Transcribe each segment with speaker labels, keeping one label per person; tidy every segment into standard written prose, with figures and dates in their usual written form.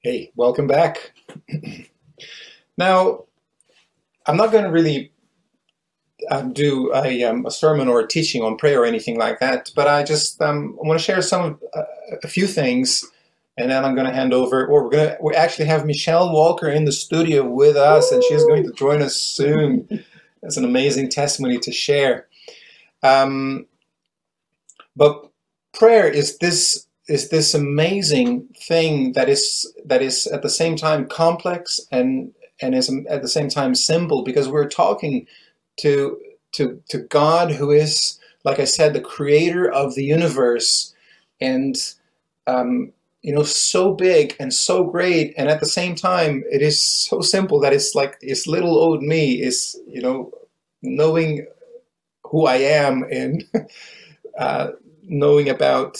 Speaker 1: Hey, welcome back. Now, I'm not going to really do a sermon or a teaching on prayer or anything like that, but I just want to share a few things, and then I'm going to hand over. Or we actually have Michelle Walker in the studio with us, and she's going to join us soon. That's an amazing testimony to share. But prayer is this amazing thing that is at the same time complex and is at the same time simple, because we're talking to God, who is, like I said, the creator of the universe, and so big and so great, and at the same time it is so simple that it's little old me is knowing who I am and knowing about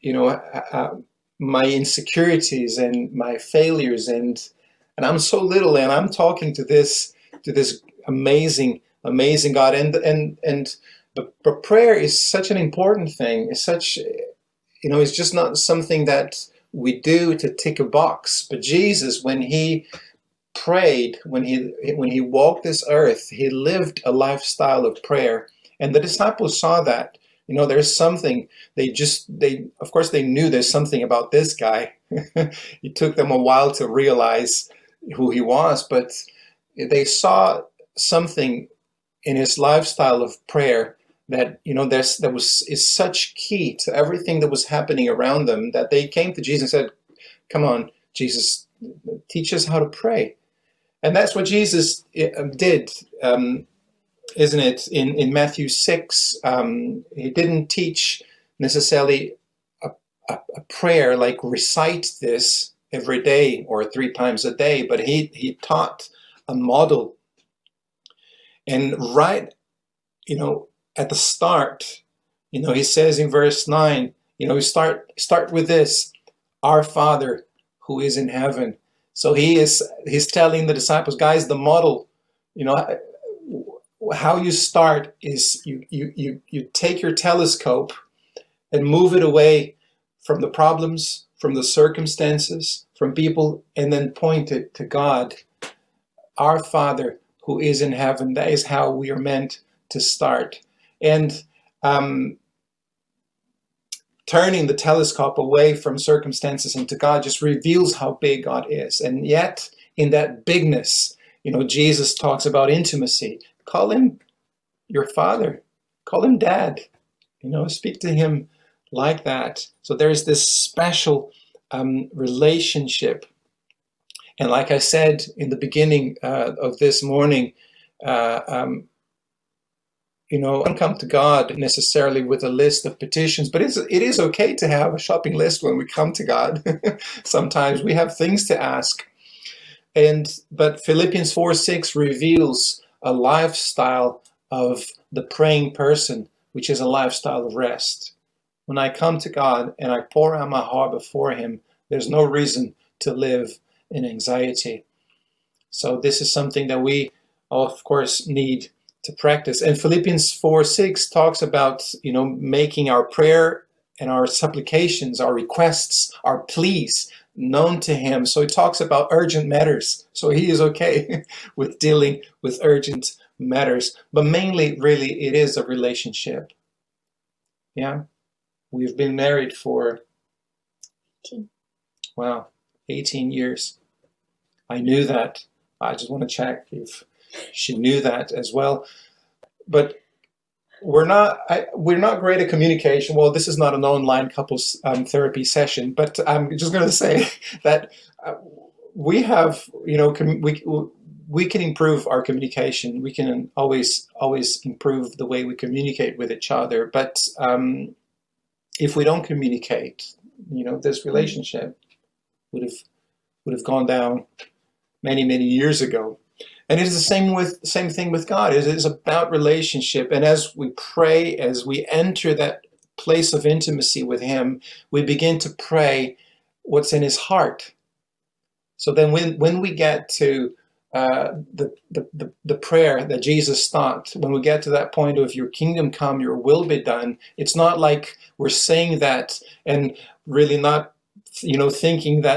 Speaker 1: my insecurities and my failures, and I'm so little, and I'm talking to this amazing God, but prayer is such an important thing. It's such, it's just not something that we do to tick a box. But Jesus, when he prayed, when he walked this earth, he lived a lifestyle of prayer, and the disciples saw that. There's something, of course they knew there's something about this guy. It took them a while to realize who he was, but they saw something in his lifestyle of prayer that, is such key to everything that was happening around them, that they came to Jesus and said, "Come on, Jesus, teach us how to pray." And that's what Jesus did. Isn't it? In Matthew 6, he didn't teach necessarily a prayer like recite this every day or 3 times a day, but he taught a model. And right, at the start, he says in verse 9, start with this: "Our Father who is in heaven." So he's telling the disciples, guys, the model, how you start is you take your telescope and move it away from the problems, from the circumstances, from people, and then point it to God. Our Father who is in heaven. That is how we are meant to start. And turning the telescope away from circumstances and to God just reveals how big God is. And yet, in that bigness, Jesus talks about intimacy. Call him your Father. Call him Dad. Speak to him like that. So there's this special relationship. And like I said in the beginning of this morning, I don't come to God necessarily with a list of petitions, but it is okay to have a shopping list when we come to God. Sometimes we have things to ask. But Philippians 4:6 reveals a lifestyle of the praying person, which is a lifestyle of rest. When I come to God and I pour out my heart before him, there's no reason to live in anxiety. So this is something that we, of course, need to practice. And Philippians 4:6 talks about, making our prayer and our supplications, our requests, our pleas known to him. So it talks about urgent matters. So he is okay with dealing with urgent matters. But mainly, really, it is a relationship. Yeah. We've been married for 18 years. I knew that. I just want to check if she knew that as well. But we're not great at communication. Well, this is not an online couples therapy session, but I'm just going to say that we have, we can improve our communication. We can always improve the way we communicate with each other. But if we don't communicate, this relationship would have gone down many years ago. And it is the same thing with God. It is about relationship. And as we pray, as we enter that place of intimacy with him, we begin to pray what's in his heart. So then when we get to the prayer that Jesus taught, when we get to that point of your kingdom come, your will be done, it's not like we're saying that and really not, thinking that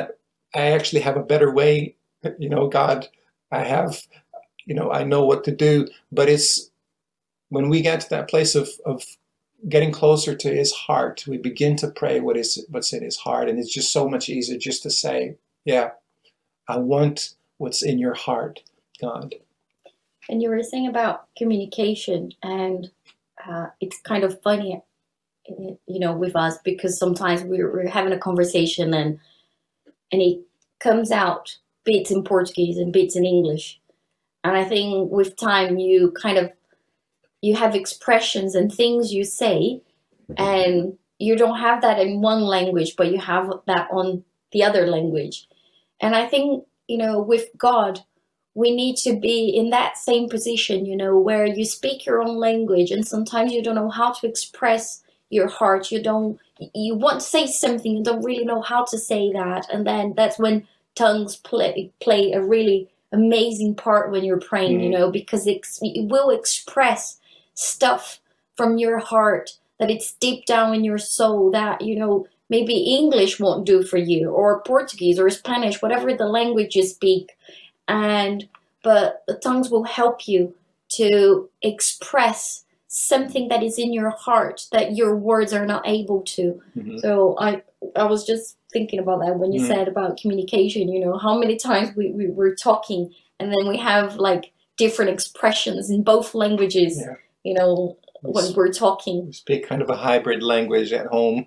Speaker 1: I actually have a better way. God, I have, I know what to do. But it's when we get to that place of getting closer to his heart, we begin to pray what's in his heart. And it's just so much easier just to say, yeah, I want what's in your heart, God.
Speaker 2: And you were saying about communication, and it's kind of funny, with us, because sometimes we're having a conversation and it comes out bits in Portuguese and bits in English. And I think with time you have expressions and things you say, and you don't have that in one language, but you have that on the other language. And I think, with God, we need to be in that same position, where you speak your own language, and sometimes you don't know how to express your heart. You want to say something, you don't really know how to say that. And then that's when tongues play a really amazing part when you're praying, because it will express stuff from your heart that it's deep down in your soul that, maybe English won't do for you, or Portuguese or Spanish, whatever the language you speak. But the tongues will help you to express something that is in your heart that your words are not able to. Mm-hmm. So I was just thinking about that when you said about communication, how many times we were talking and then we have like different expressions in both languages, when we're talking.
Speaker 1: We speak kind of a hybrid language at home.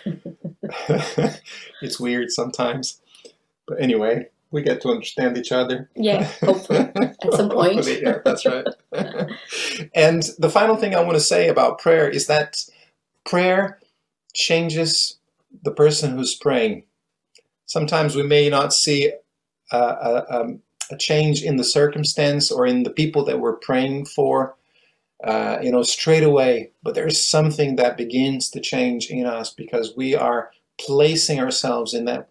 Speaker 1: It's weird sometimes. But anyway, we get to understand each other.
Speaker 2: Yeah, hopefully, at some point.
Speaker 1: Hopefully, yeah, that's right. And the final thing I want to say about prayer is that prayer changes the person who's praying. Sometimes we may not see a change in the circumstance or in the people that we're praying for, straight away. But there's something that begins to change in us because we are placing ourselves in that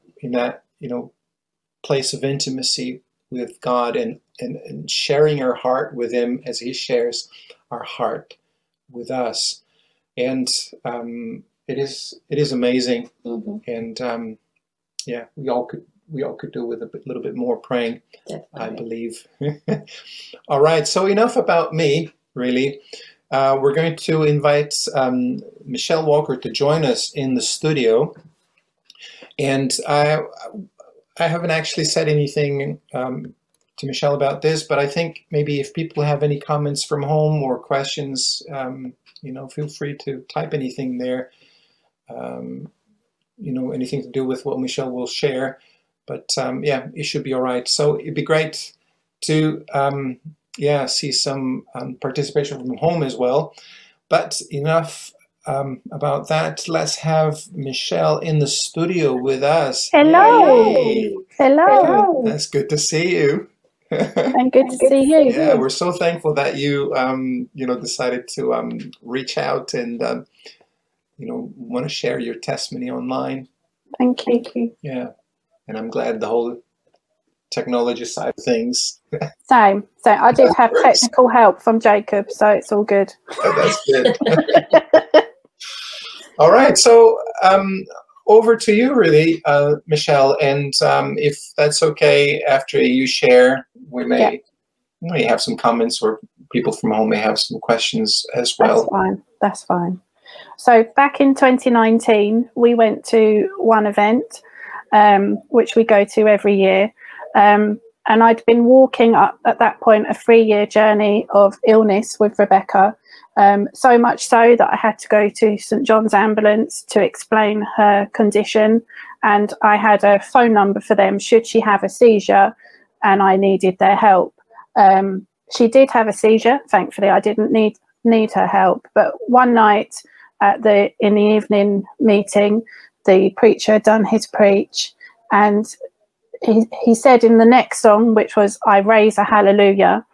Speaker 1: place of intimacy with God and sharing our heart with Him as He shares our heart with us. And it is amazing. Mm-hmm. And we all could do with a little bit more praying. Definitely. I believe. All right. So enough about me, really. We're going to invite Michelle Walker to join us in the studio. And I haven't actually said anything to Michelle about this, but I think maybe if people have any comments from home or questions, feel free to type anything there. Anything to do with what Michelle will share. But it should be all right. So it'd be great to see some participation from home as well. But enough about that. Let's have Michelle in the studio with us.
Speaker 3: Hello.
Speaker 1: Hey.
Speaker 3: Hello.
Speaker 1: That's good to see you.
Speaker 3: And good to see you.
Speaker 1: Yeah, we're so thankful that you decided to reach out and want to share your testimony online.
Speaker 3: Thank you.
Speaker 1: Yeah, and I'm glad the whole technology side of things.
Speaker 3: Same. So I did have technical help from Jacob, so it's all good.
Speaker 1: Oh, that's good. All right, so over to you, really, Michelle. And if that's okay, after you share, we may have some comments, or people from home may have some questions as well.
Speaker 3: That's fine. So back in 2019, we went to one event, which we go to every year. And I'd been walking up at that point a 3-year journey of illness with Rebecca, so much so that I had to go to St John's Ambulance to explain her condition. And I had a phone number for them should she have a seizure and I needed their help. She did have a seizure. Thankfully, I didn't need her help. But one night in the evening meeting, the preacher had done his preach, and he said in the next song, which was I Raise a Hallelujah,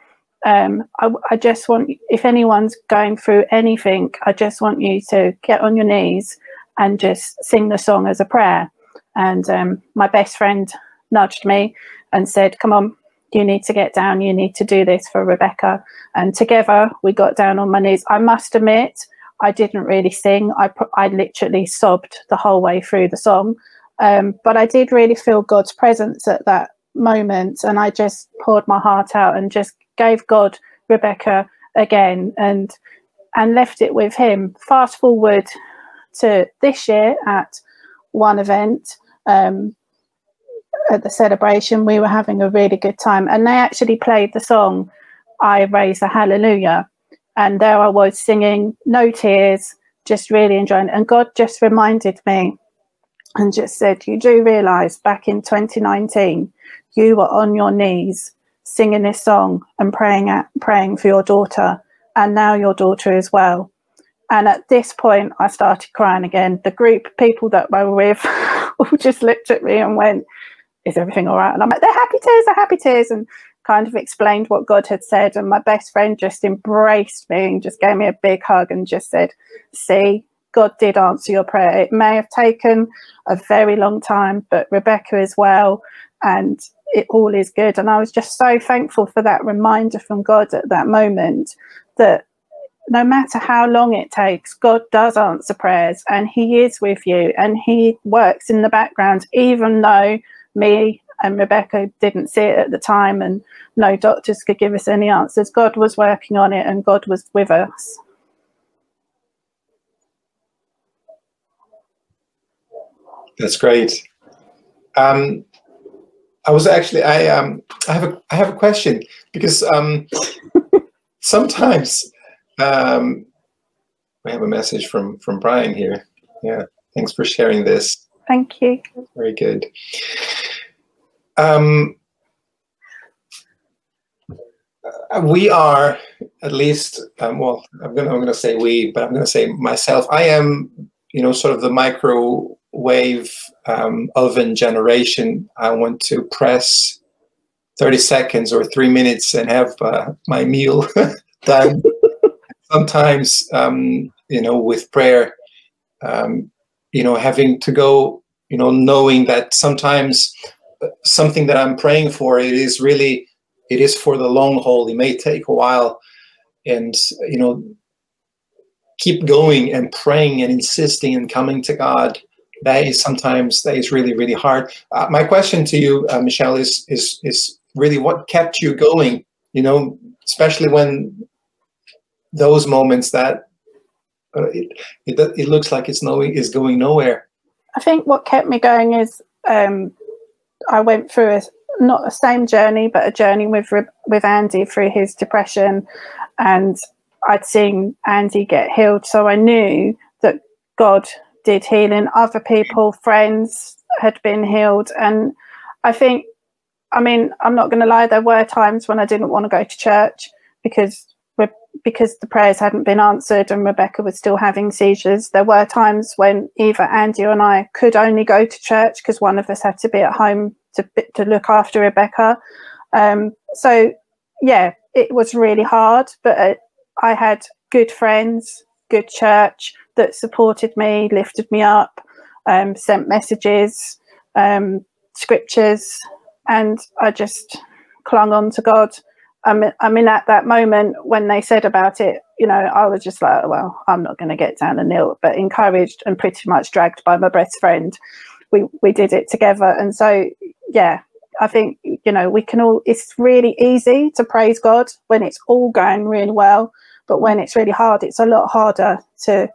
Speaker 3: I just want, if anyone's going through anything, I just want you to get on your knees and just sing the song as a prayer. And my best friend nudged me and said, come on, you need to get down, you need to do this for Rebecca. And together we got down on my knees. I must admit, I didn't really sing. I literally sobbed the whole way through the song. But I did really feel God's presence at that moment, and I just poured my heart out and just gave God Rebecca again, and left it with him. Fast forward to this year at one event, at the celebration, we were having a really good time, and they actually played the song I Raise a Hallelujah, and there I was singing, no tears, just really enjoying it. And God just reminded me and just said, you do realise back in 2019 you were on your knees singing this song and praying for your daughter, and now your daughter as well. And at this point I started crying again. The group of people that I were with all just looked at me and went, is everything all right? And I'm like, they're happy tears, and kind of explained what God had said. And my best friend just embraced me and just gave me a big hug and just said, see, God did answer your prayer. It may have taken a very long time, but Rebecca as well, and it all is good. And I was just so thankful for that reminder from God at that moment, that no matter how long it takes, God does answer prayers, and he is with you, and he works in the background, even though me and Rebecca didn't see it at the time and no doctors could give us any answers. God was working on it, and God was with us.
Speaker 1: That's great. I have a question, because sometimes we have a message from Brian here. Yeah, thanks for sharing this.
Speaker 3: Thank you.
Speaker 1: Very good. We are, at least, well, I'm going to say we, but I'm going to say myself. I am, sort of the microwave oven generation. I want to press 30 seconds or 3 minutes and have my meal done. Sometimes, with prayer, having to go, knowing that sometimes something that I'm praying for, it is for the long haul. It may take a while, and, keep going and praying and insisting and coming to God. That is really, really hard. My question to you, Michelle, is really what kept you going, especially when those moments that it looks like it's going nowhere.
Speaker 3: I think what kept me going is I went through not a same journey, but a journey with Andy through his depression, and I'd seen Andy get healed, so I knew that God did healing. Other people, friends, had been healed, and I think, I'm not going to lie, there were times when I didn't want to go to church because the prayers hadn't been answered and Rebecca was still having seizures. There were times when either Andy and I could only go to church because one of us had to be at home to look after Rebecca. So yeah, it was really hard, but I had good friends, good church that supported me, lifted me up, sent messages, scriptures, and I just clung on to God. At that moment when they said about it, I was just like, well, I'm not going to get down and kneel, but encouraged and pretty much dragged by my best friend, we did it together. And so, yeah, I think, we can all, it's really easy to praise God when it's all going really well, but when it's really hard, it's a lot harder to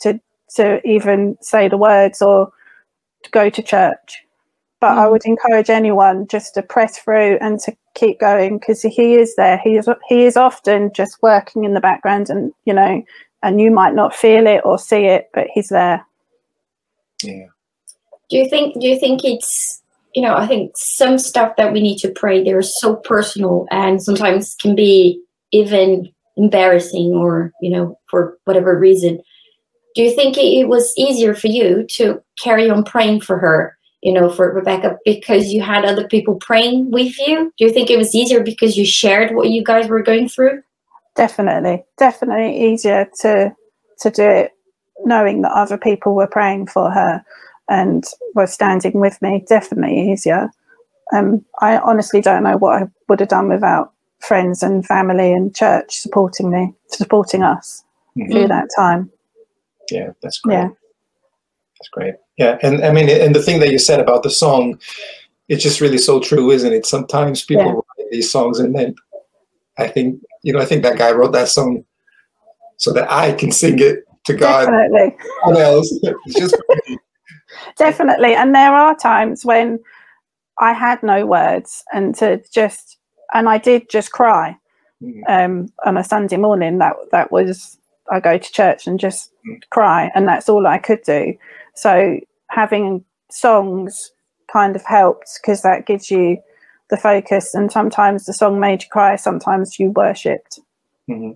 Speaker 3: even say the words or to go to church. But I would encourage anyone just to press through and to keep going, because he is there. He is often just working in the background, and and you might not feel it or see it, but he's there.
Speaker 1: Yeah.
Speaker 2: Do you think it's, I think some stuff that we need to pray, they're so personal and sometimes can be even embarrassing or, for whatever reason. Do you think it was easier for you to carry on praying for her, for Rebecca, because you had other people praying with you? Do you think it was easier because you shared what you guys were going through? Definitely
Speaker 3: easier to do it knowing that other people were praying for her and were standing with me. Definitely easier. I honestly don't know what I would have done without friends and family and church supporting us through that time.
Speaker 1: Yeah, that's great.
Speaker 3: Yeah.
Speaker 1: That's great. Yeah, and I mean, and the thing that you said about the song, it's just really so true, isn't it? Sometimes people write these songs, and then I think that guy wrote that song so that I can sing it to God.
Speaker 3: Definitely.
Speaker 1: What else? It's just
Speaker 3: Definitely. And there are times when I had no words, and I did just cry on a Sunday morning. That was, I go to church and just cry, and that's all I could do. So having songs kind of helped, because that gives you the focus, and sometimes the song made you cry, sometimes you worshipped.
Speaker 1: Mm-hmm.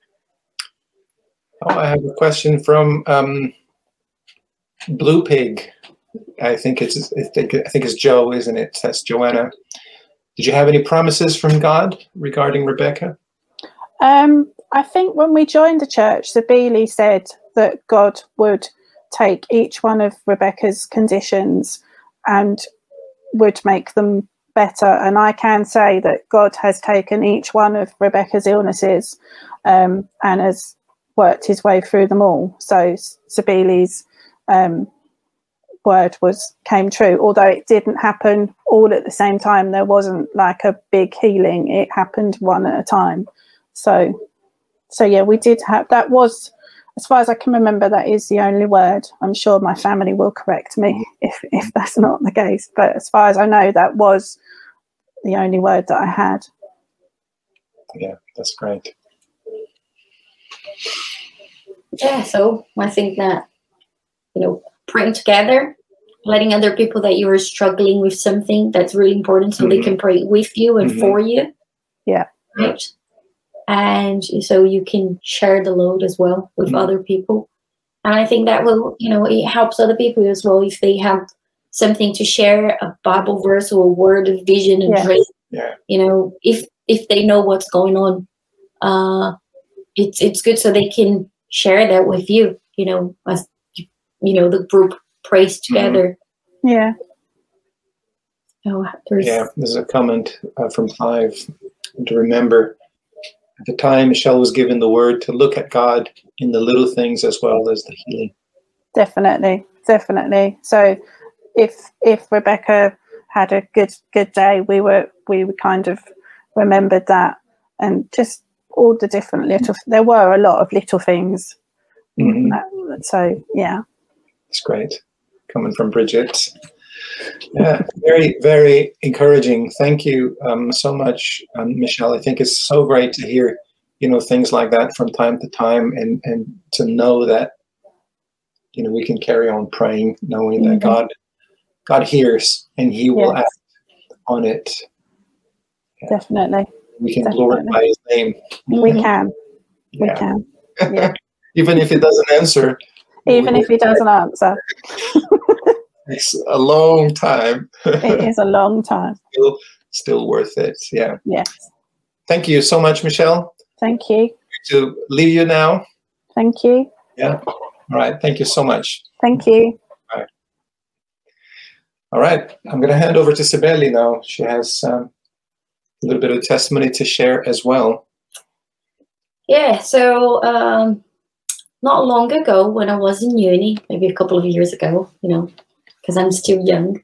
Speaker 1: Oh, I have a question from Blue Pig. I think it's Joe, isn't it? That's Joanna. Did you have any promises from God regarding Rebecca?
Speaker 3: I think when we joined the church, Sabili said that God would take each one of Rebecca's conditions and would make them better. And I can say that God has taken each one of Rebecca's illnesses and has worked his way through them all. So Sabili's word came true, although it didn't happen all at the same time. There wasn't like a big healing. It happened one at a time. So yeah, we did have, that was, as far as I can remember, that is the only word. I'm sure my family will correct me if that's not the case. But as far as I know, that was the only word that I had.
Speaker 1: Yeah, that's great.
Speaker 2: Yeah, so I think that, praying together, letting other people that you are struggling with something, that's really important, so they can pray with you and for you.
Speaker 3: Yeah.
Speaker 2: Right. And so you can share the load as well with other people. And I think that will, it helps other people as well if they have something to share, a Bible verse or a word of vision and dream.
Speaker 1: Yeah.
Speaker 2: If they know what's going on, it's good so they can share that with you, as the group prays together.
Speaker 3: Yeah.
Speaker 1: There's a comment from Clive to remember. At the time, Michelle was given the word to look at God in the little things as well as the healing.
Speaker 3: Definitely. So if Rebecca had a good day, we kind of remembered that, and just all the different there were a lot of little things. So yeah,
Speaker 1: it's great coming from Bridget. Yeah, very, very encouraging. Thank you so much, Michelle. I think it's so great to hear, things like that from time to time, and to know that, we can carry on praying, knowing that God hears and He will act on it. Yeah.
Speaker 3: Definitely.
Speaker 1: We can glorify His name.
Speaker 3: We can. We can. Yeah.
Speaker 1: Even if He doesn't answer.
Speaker 3: Even if He doesn't answer.
Speaker 1: It's a long time.
Speaker 3: It is a long time.
Speaker 1: Still worth it. Yeah.
Speaker 3: Yes.
Speaker 1: Thank you so much, Michelle.
Speaker 3: Thank you.
Speaker 1: To leave you now.
Speaker 3: Thank you.
Speaker 1: Yeah. All right. Thank you so much.
Speaker 3: Thank you.
Speaker 1: All right. I'm going to hand over to Sibeli now. She has a little bit of testimony to share as well.
Speaker 2: Yeah. So not long ago, when I was in uni, maybe a couple of years ago, because I'm still young.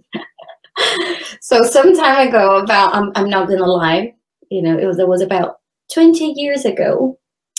Speaker 2: So some time ago, I'm not gonna lie, it was about 20 years ago.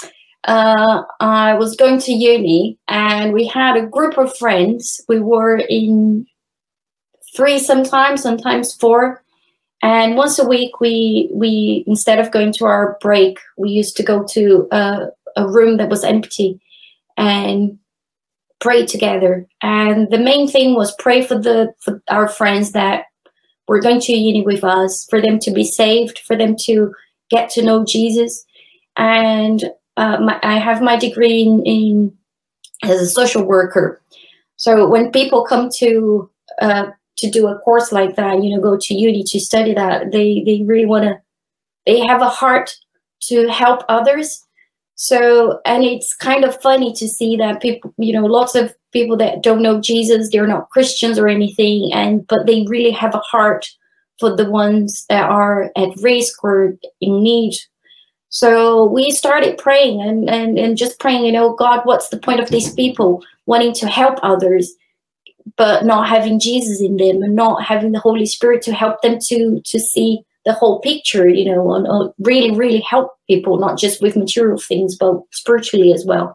Speaker 2: I was going to uni, and we had a group of friends. We were in 3, sometimes 4, and once a week we instead of going to our break, we used to go to a room that was empty and pray together. And the main thing was pray for our friends that were going to uni with us, for them to be saved, for them to get to know Jesus. And I have my degree in as a social worker. So when people come to do a course like that, go to uni to study that, they really they have a heart to help others. So, and it's kind of funny to see that people, lots of people that don't know Jesus, they're not Christians or anything, but they really have a heart for the ones that are at risk or in need. So we started praying and just praying, God, what's the point of these people wanting to help others? but not having Jesus in them and not having the Holy Spirit to help them to see the whole picture, and really, really help people, not just with material things, but spiritually as well.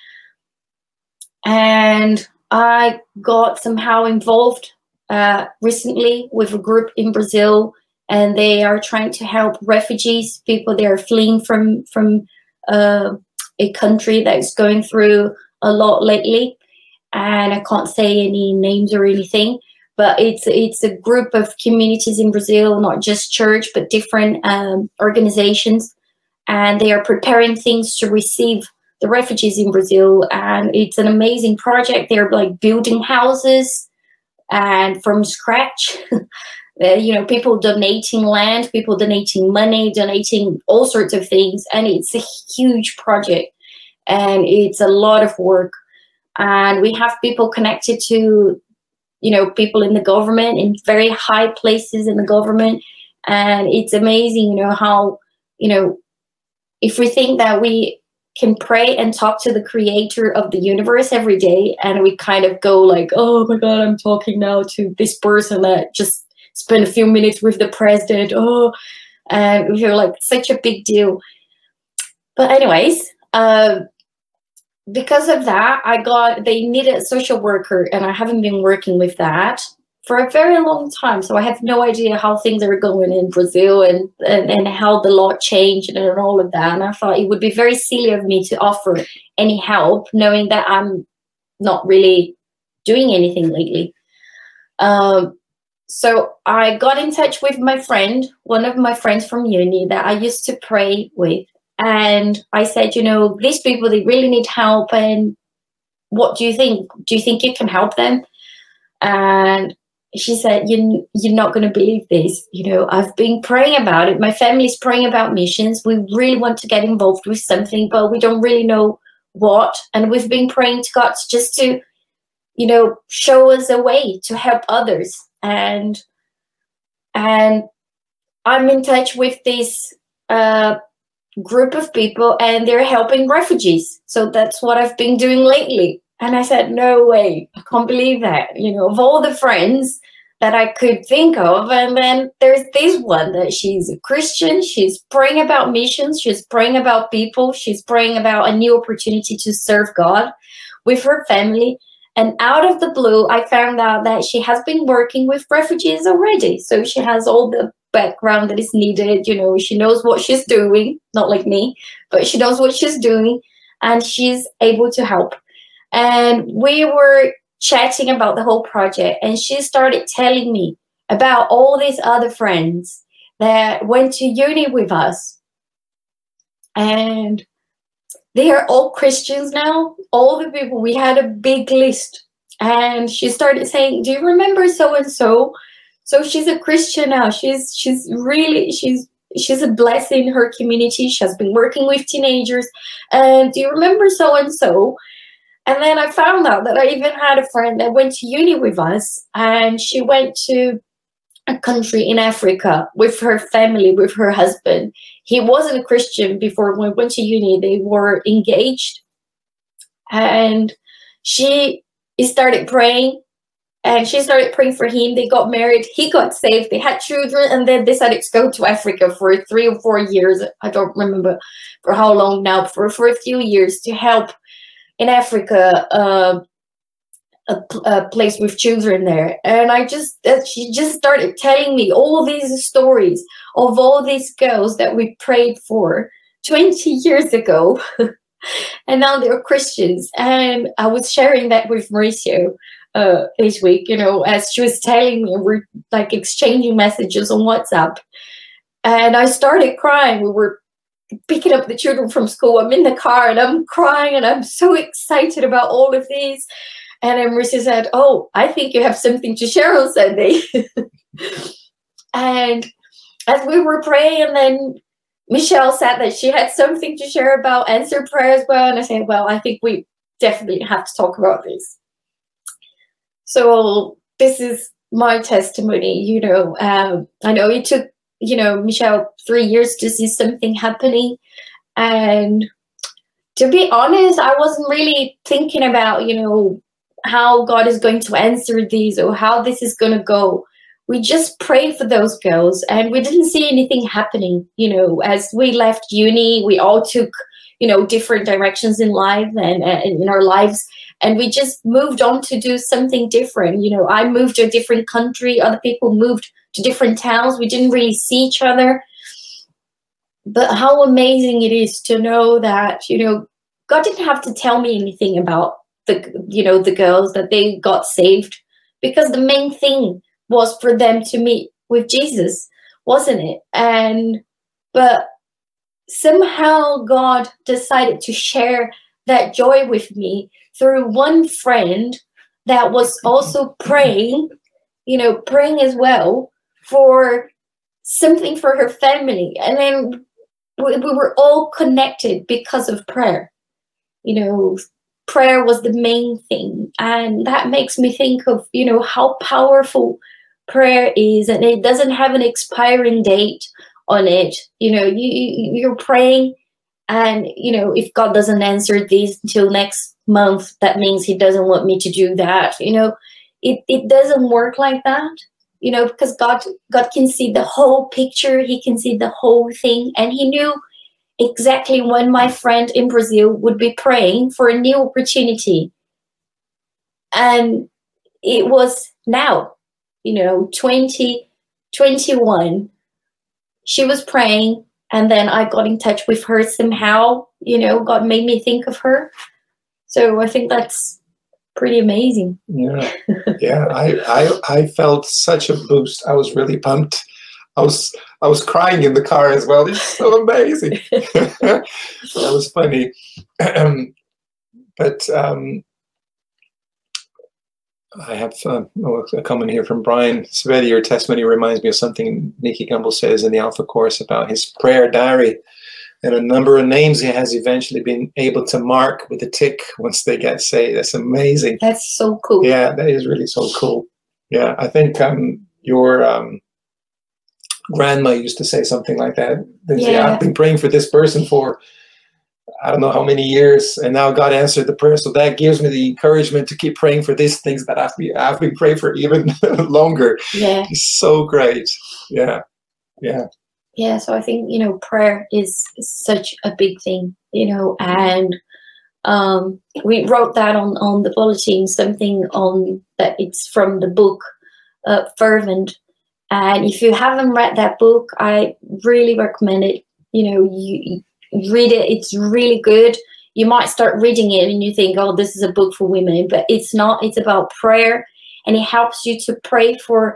Speaker 2: And I got somehow involved recently with a group in Brazil, and they are trying to help refugees, people that are fleeing from a country that's going through a lot lately. And I can't say any names or anything, but it's a group of communities in Brazil, not just church, but different organizations. And they are preparing things to receive the refugees in Brazil. And it's an amazing project. They're like building houses and from scratch. People donating land, people donating money, donating all sorts of things. And it's a huge project and it's a lot of work. And we have people connected to, people in the government, in very high places in the government. And it's amazing, how, if we think that we can pray and talk to the creator of the universe every day, and we kind of go like, oh my God, I'm talking now to this person that just spent a few minutes with the president. And we feel like such a big deal. But anyways, because of that, they needed a social worker, and I haven't been working with that for a very long time. So I have no idea how things are going in Brazil and how the law changed and all of that. And I thought it would be very silly of me to offer any help, knowing that I'm not really doing anything lately. So I got in touch with my friend, one of my friends from uni that I used to pray with. And I said, these people, they really need help. And what do you think? Do you think you can help them? And she said, you're not going to believe this. I've been praying about it. My family's praying about missions. We really want to get involved with something, but we don't really know what. And we've been praying to God just to, show us a way to help others. And I'm in touch with this group of people, and they're helping refugees. So that's what I've been doing lately. And I said, no way, I can't believe that, of all the friends that I could think of. And then there's this one that she's a Christian, she's praying about missions, she's praying about people, she's praying about a new opportunity to serve God with her family. And out of the blue, I found out that she has been working with refugees already. So she has all the background that is needed. She knows what she's doing, not like me, but she knows what she's doing, and she's able to help. And we were chatting about the whole project, and she started telling me about all these other friends that went to uni with us. And they are all Christians now, all the people. We had a big list. And she started saying, do you remember so-and-so? So she's a Christian now. She's a blessing in her community. She has been working with teenagers. And do you remember so-and-so? And then I found out that I even had a friend that went to uni with us, and she went to a country in Africa with her family, with her husband. He wasn't a Christian before. When we went to uni, they were engaged. And she started praying, and she started praying for him. They got married. He got saved. They had children, and then decided to go to Africa for 3 or 4 years. I don't remember for how long now, for a few years, to help in Africa, a place with children there. And she just started telling me all these stories of all these girls that we prayed for 20 years ago. And now they're Christians. And I was sharing that with Mauricio this week, as she was telling me. We're like exchanging messages on WhatsApp. And I started crying. We were picking up the children from school. I'm in the car and I'm crying, and I'm so excited about all of these. And then Mauricio said, oh, I think you have something to share on Sunday. And as we were praying, and then Michelle said that she had something to share about answered prayer as well. And I said, well, I think we definitely have to talk about this. So this is my testimony. I know it took, Michelle 3 years to see something happening. And to be honest, I wasn't really thinking about, how God is going to answer these or how this is going to go. We just prayed for those girls, and we didn't see anything happening. As we left uni, we all took, different directions in life and in our lives. And we just moved on to do something different. I moved to a different country. Other people moved to different towns. We didn't really see each other. But how amazing it is to know that, God didn't have to tell me anything about the girls, that they got saved, because the main thing was for them to meet with Jesus, wasn't it? But somehow God decided to share that joy with me through one friend that was also praying as well for something for her family. And then we were all connected because of prayer. Prayer was the main thing. And that makes me think of, how powerful prayer is. And it doesn't have an expiring date on it. You're praying, and, if God doesn't answer these until next month, that means he doesn't want me to do that. It doesn't work like that, because God can see the whole picture. He can see the whole thing. And he knew exactly when my friend in Brazil would be praying for a new opportunity. And it was now, 2021. She was praying, and then I got in touch with her somehow. God made me think of her. So I think that's pretty amazing.
Speaker 1: Yeah. I felt such a boost. I was really pumped. I was crying in the car as well. It's so amazing. That was funny. But I have a comment here from Brian Sveti. Your testimony reminds me of something Nicky Gumbel says in the Alpha Course about his prayer diary, and a number of names he has eventually been able to mark with a tick once they get saved. That's amazing.
Speaker 2: That's so cool.
Speaker 1: Yeah, that is really so cool. Yeah, I think your grandma used to say something like that. Yeah. I've been praying for this person for I don't know how many years, and now God answered the prayer. So that gives me the encouragement to keep praying for these things that I've been praying for even longer.
Speaker 2: Yeah.
Speaker 1: It's so great. Yeah.
Speaker 2: Yeah, so I think, prayer is such a big thing, and we wrote that on the bulletin, something on that it's from the book Fervent. And if you haven't read that book, I really recommend it. You read it. It's really good. You might start reading it and you think, oh, this is a book for women, but it's not. It's about prayer, and it helps you to pray for,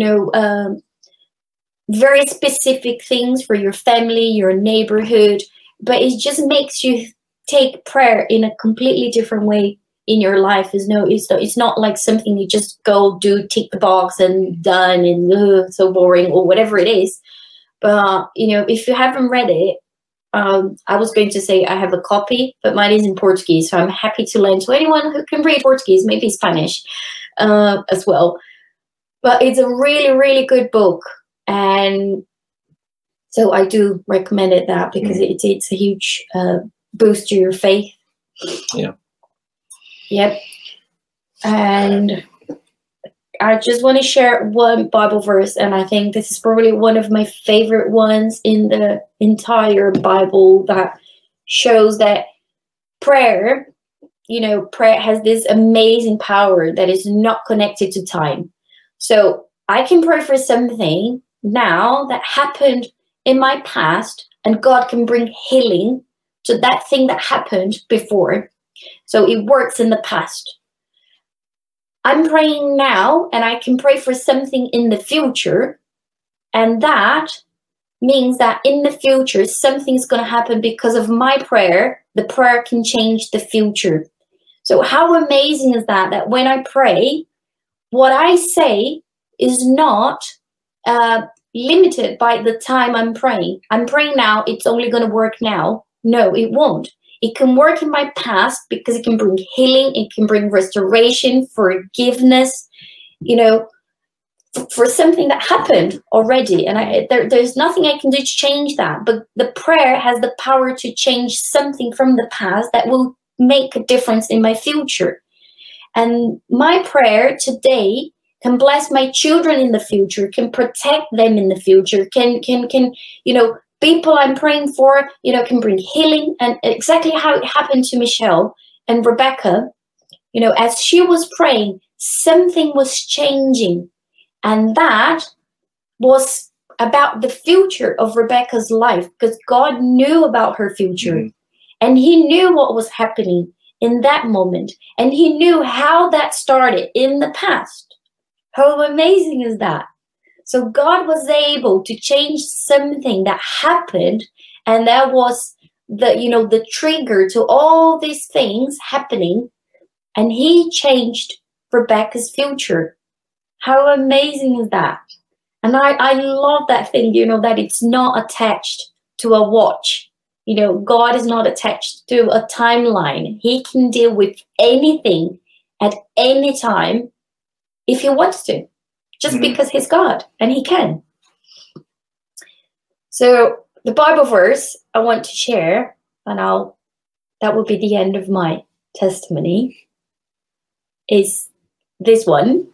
Speaker 2: very specific things for your family, your neighborhood, but it just makes you take prayer in a completely different way in your life. It's not like something you just go do, tick the box and done, and so boring or whatever it is. But, if you haven't read it, I was going to say I have a copy, but mine is in Portuguese, so I'm happy to lend to anyone who can read Portuguese, maybe Spanish as well. But it's a really, really good book. And so I do recommend it that because it's a huge boost to your faith.
Speaker 1: Yeah.
Speaker 2: Yep. And I just want to share one Bible verse, and I think this is probably one of my favorite ones in the entire Bible that shows that prayer has this amazing power that is not connected to time. So I can pray for something now that happened in my past, and God can bring healing to that thing that happened before. So it works in the past. I'm praying now, and I can pray for something in the future, and that means that in the future something's going to happen because of my prayer. The prayer can change the future. So how amazing is that when I pray, what I say is not limited by the time I'm praying. I'm praying now, it's only going to work now. No, it won't. It can work in my past because it can bring healing, it can bring restoration, forgiveness, for something that happened already. And there's nothing I can do to change that. But the prayer has the power to change something from the past that will make a difference in my future. And my prayer today can bless my children in the future, can protect them in the future, can people I'm praying for, can bring healing. And exactly how it happened to Michelle and Rebecca, as she was praying, something was changing. And that was about the future of Rebecca's life, because God knew about her future. Mm-hmm. And he knew what was happening in that moment. And he knew how that started in the past. How amazing is that? So God was able to change something that happened, and that was the trigger to all these things happening, and he changed Rebecca's future. How amazing is that? And I love that thing, that it's not attached to a watch. God is not attached to a timeline. He can deal with anything at any time if he wants to, just because he's God and he can. So the Bible verse I want to share, and that will be the end of my testimony, is this one.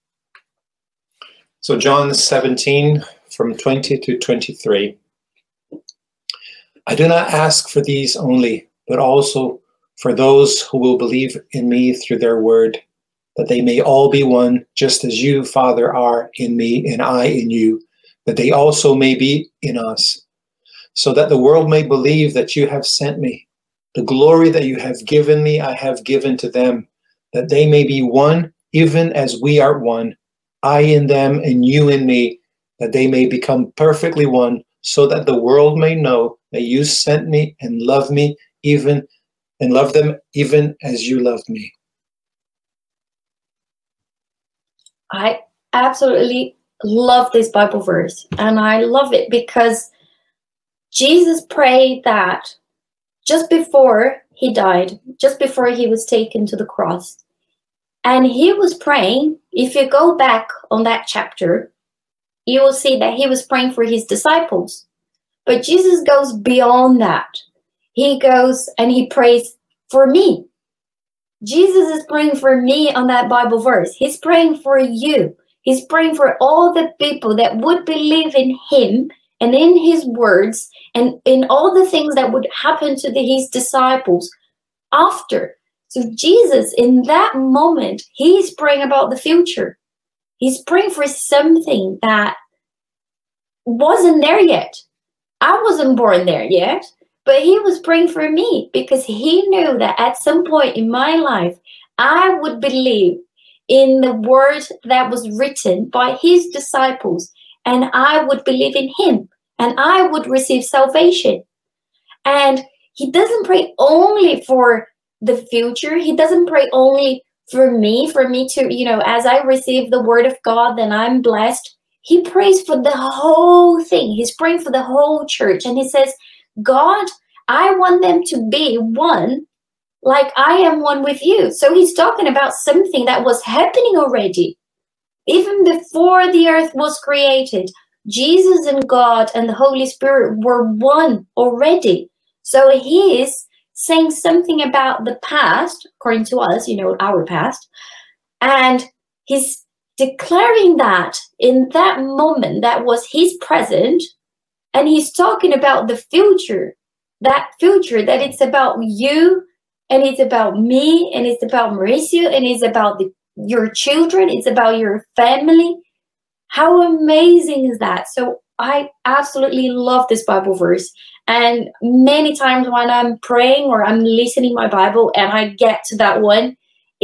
Speaker 1: So John 17 from 20 to 23. I do not ask for these only, but also for those who will believe in me through their word, that they may all be one, just as you, Father, are in me and I in you, that they also may be in us, so that the world may believe that you have sent me. The glory that you have given me, I have given to them, that they may be one, even as we are one, I in them and you in me, that they may become perfectly one, so that the world may know that you sent me and love them even as you loved me.
Speaker 2: I absolutely love this Bible verse, and I love it because Jesus prayed that just before he died, just before he was taken to the cross. And he was praying, if you go back on that chapter, you will see that he was praying for his disciples. But Jesus goes beyond that. He goes and he prays for me. Jesus is praying for me on that Bible verse. He's praying for you. He's praying for all the people that would believe in him and in his words and in all the things that would happen to his disciples after. So Jesus, in that moment, he's praying about the future. He's praying for something that wasn't there yet. I wasn't born there yet, but he was praying for me because he knew that at some point in my life, I would believe in the word that was written by his disciples, and I would believe in him, and I would receive salvation. And he doesn't pray only for the future. He doesn't pray only for me to, as I receive the word of God, then I'm blessed. He prays for the whole thing. He's praying for the whole church. And he says, God, I want them to be one like I am one with you. So he's talking about something that was happening already. Even before the earth was created, Jesus and God and the Holy Spirit were one already. So he is saying something about the past, according to us, our past. And he's declaring that in that moment that was his present. And he's talking about the future, that it's about you, and it's about me, and it's about Mauricio, and it's about your children, it's about your family. How amazing is that? So I absolutely love this Bible verse. And many times when I'm praying or I'm listening my Bible and I get to that one,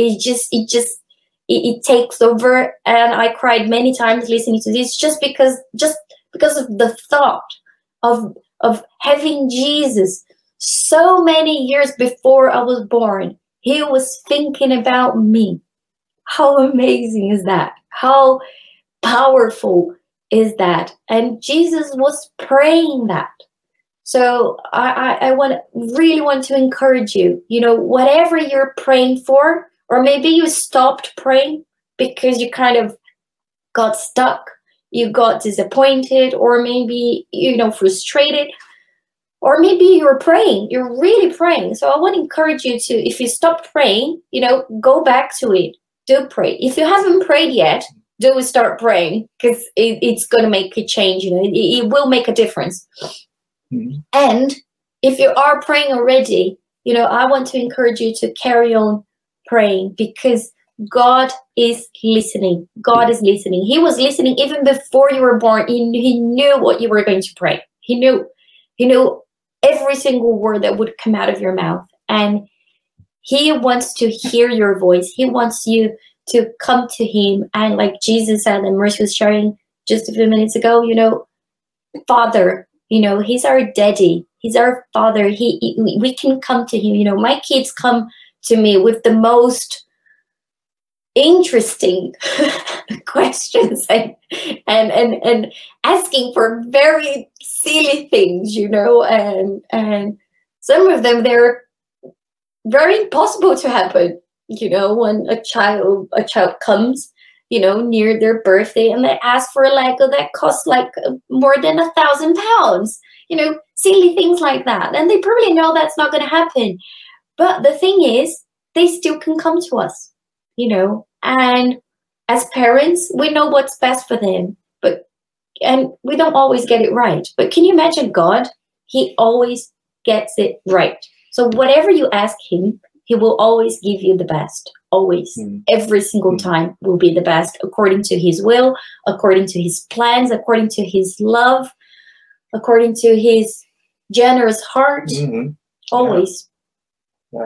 Speaker 2: it takes over. And I cried many times listening to this just because of the thought of having Jesus so many years before I was born. He was thinking about me. How amazing is that? How powerful is that? And Jesus was praying that. So I really want to encourage you, whatever you're praying for, or maybe you stopped praying because you kind of got stuck, you got disappointed, or maybe, frustrated. Or maybe you're praying, you're really praying. So I want to encourage you to, if you stop praying, go back to it. Do pray. If you haven't prayed yet, do start praying, because it's going to make a change. It will make a difference. Mm-hmm. And if you are praying already, I want to encourage you to carry on praying, because God is listening. God is listening. He was listening even before you were born. He knew what you were going to pray. He knew every single word that would come out of your mouth. And he wants to hear your voice. He wants you to come to him. And like Jesus said, and Maurice was sharing just a few minutes ago, Father, he's our daddy. He's our father. We can come to him. My kids come to me with the most interesting questions and asking for very silly things, and some of them, they're very impossible to happen. When a child comes, near their birthday, and they ask for a Lego that costs like more than £1,000, silly things like that. And they probably know that's not going to happen. But the thing is, they still can come to us, and as parents, we know what's best for them, and we don't always get it right. But can you imagine God? He always gets it right. So whatever you ask him, he will always give you the best. Always. Every single time will be the best, according to his will, according to his plans, according to his love, according to his generous heart. Always.
Speaker 1: Yeah.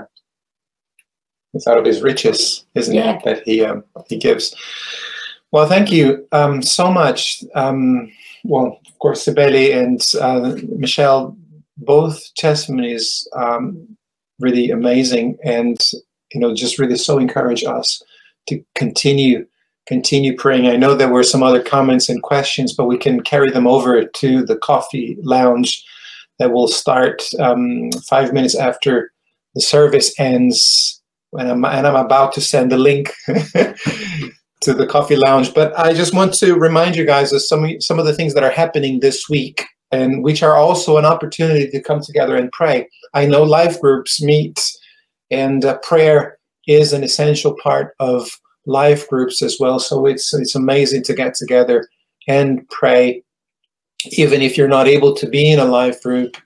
Speaker 1: It's out of his riches, isn't it, that he gives. Well, thank you so much. Well, of course, Sibeli and Michelle, both testimonies really amazing, and just really so encourage us to continue praying. I know there were some other comments and questions, but we can carry them over to the coffee lounge that will start 5 minutes after the service ends. And I'm about to send the link to the coffee lounge. But I just want to remind you guys of some of the things that are happening this week, and which are also an opportunity to come together and pray. I know life groups meet, and prayer is an essential part of life groups as well. So it's amazing to get together and pray, even if you're not able to be in a life group.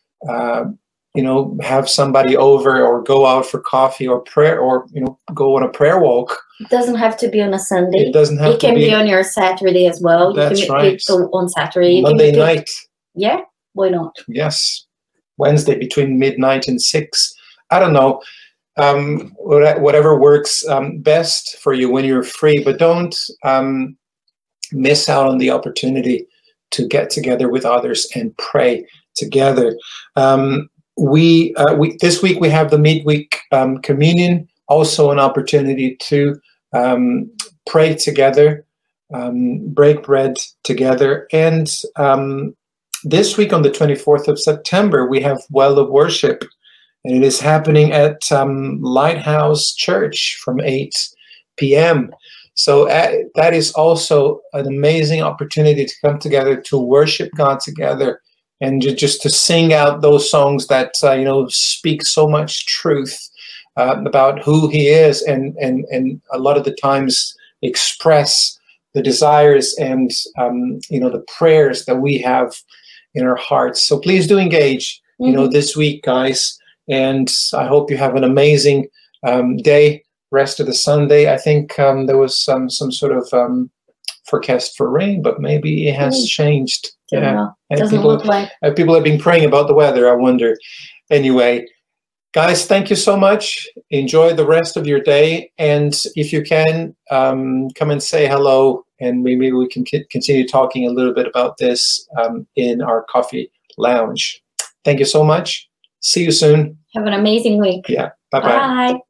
Speaker 1: Have somebody over, or go out for coffee, or prayer, or go on a prayer walk.
Speaker 2: It doesn't have to be on a Sunday.
Speaker 1: It doesn't have to be.
Speaker 2: It can be on your Saturday as well.
Speaker 1: That's
Speaker 2: you can
Speaker 1: right.
Speaker 2: Go on Saturday.
Speaker 1: Monday night.
Speaker 2: Yeah, why not?
Speaker 1: Yes. Wednesday between midnight and 6. I don't know. Whatever works best for you when you're free, but don't miss out on the opportunity to get together with others and pray together. We this week we have the midweek communion, also an opportunity to pray together, break bread together, and this week on the 24th of September we have Well of Worship, and it is happening at Lighthouse Church from 8 p.m. So that is also an amazing opportunity to come together to worship God together, and just to sing out those songs that speak so much truth about who He is, and a lot of the times express the desires and the prayers that we have in our hearts. So please do engage this week, guys, and I hope you have an amazing day. Rest of the Sunday. I think there was some sort of forecast for rain, but maybe it has changed.
Speaker 2: Yeah, doesn't look like.
Speaker 1: People have been praying about the weather, I wonder. Anyway, guys, thank you so much. Enjoy the rest of your day, and if you can, come and say hello, and maybe we can continue talking a little bit about this in our coffee lounge. Thank you so much. See you soon.
Speaker 2: Have an amazing week.
Speaker 1: Yeah. Bye-bye.
Speaker 2: Bye.